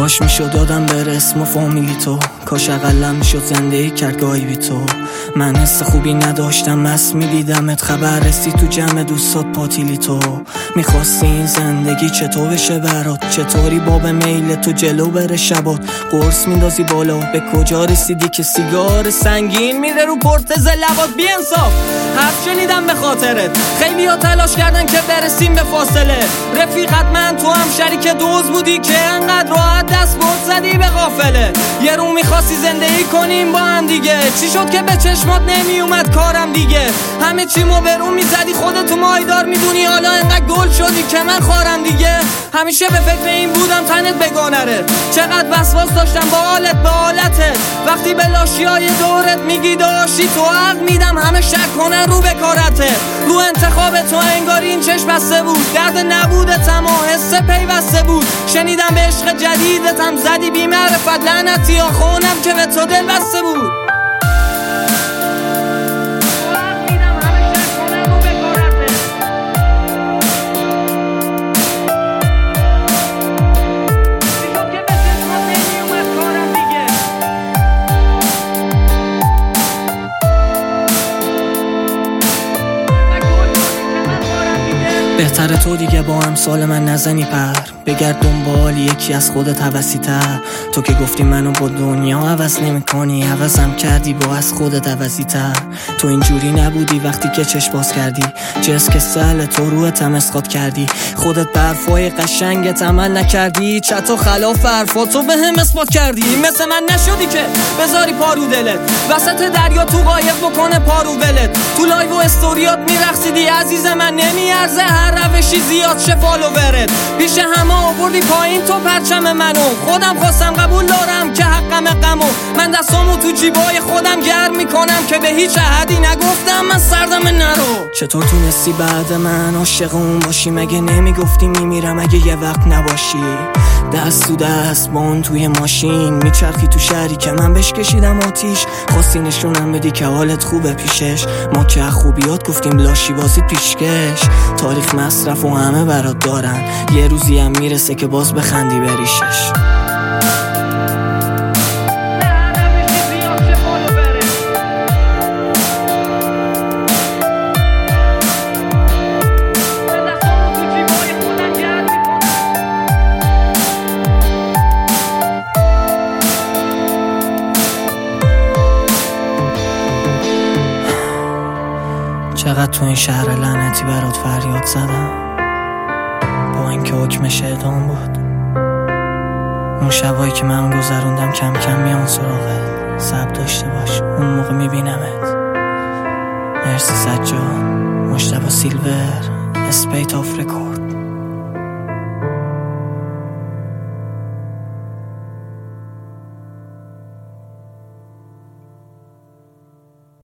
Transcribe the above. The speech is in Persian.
کاش میشد یادم بره اسم و فامیلی تو، کاش اقلم میشد زندگی کرد گاهی بی تو. من حس خوبی نداشتم، مست میدیدمت، خبر رسی تو جمع دوستات پاتیلی تو. میخواستی این زندگی چطور بشه برات، چطوری باب میل تو جلو بره شبات. قرص میندازی بالا، به کجا رسیدی که سیگار سنگین میره رو پرتز لبات. بی انصاف حرف شنیدم به خاطرت، خیلی ها تلاش کردن که برسیم به فاصله. رفیقت من تو هم شریک دوز بودی که انقدر راحت دست برد زدی به غافله. یه رو میخواستی زندگی کنیم با هم دیگه، چی شد که به چشمات نمی اومد کارم دیگه. همه چیمو به رو میزدی، خودتو مایدار میدونی، حالا انقدر گل شدی که من خارم دیگه. همیشه به فکر این بودم تنت بگانره، چقدر وسواس داشتم با حالت به حالتت. وقتی به لاشیای دورت میگی داشتی تو حق میدم، همه شک کنن رو بکارته. رو انتخاب تو انگاری این چشم بسته بود، درد نبودتم و حس پیوسته بود. شنیدم به عشق جدیدتم زدی بی معرفت، لعنتی ها خونم که به تو دل بسته بود. بهتره تو دیگه با امثال من نزنی پر، بگرد دنبال یکی از خودت هوسی تر. تو که گفتی منو با دنیا عوض نمی کنی، عوضم کردی با از خودت عوضی تر. تو اینجوری نبودی وقتی که چشم باز کردی، جس که سهل تو روحت هم اسقاط کردی. خودت برفای قشنگت عمل نکردی، چطور خلاف حرفاتو به هم اثبات کردی. مثل من نشدی که بذاری پارو دلت وسط دریا، تو قایق بکنه پارو ولت. تو لایو و استوریات میرقصیدی عزیز من، نمیارزه هر روشی زیاد شه فالوورت. پیش همه آوردی پایین تو پرچم منو، خودم خواستم قبول دارم که حقم غمو. من دستامو تو جیبای خودم گرم میکنم که به هیچ احدی نگفتم من سردم نرو. چطور تونستی بعد من عاشق اون باشی، مگه نمیگفتی میمیرم اگه یه وقت نباشی. دست تو دست با اون توی ماشین میچرخی تو شهری که من بهش کشیدم آتیش. خواستی نشونم بدی که حالت خوبه پیشش، ما که خوبیات گفتیم لاشی بازید پیشکش. تاریخ مصرف و همه برات دارن، یه روزی هم میرسه که باز بخندی بریشش. چقدر تو این شهر لعنتی برات فریاد زدم، با اینکه حکمش اعدام بود. اون شبایی که من گذروندم کم کم میان سراغت، صبر داشته باش اون موقع میبینمت. مرسی سجاد، مجتبی سیلور، اسپیت آف رکورد.